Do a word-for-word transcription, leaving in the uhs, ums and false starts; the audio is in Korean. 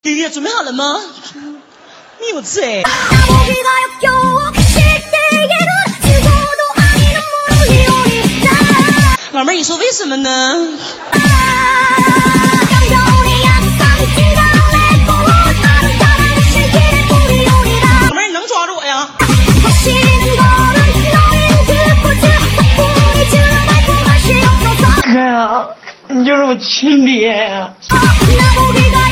爷爷准备好了吗？有罪。老妹儿，你说为什么呢？老妹儿，你能抓住我呀？ 哥呀，你就是我亲爹呀！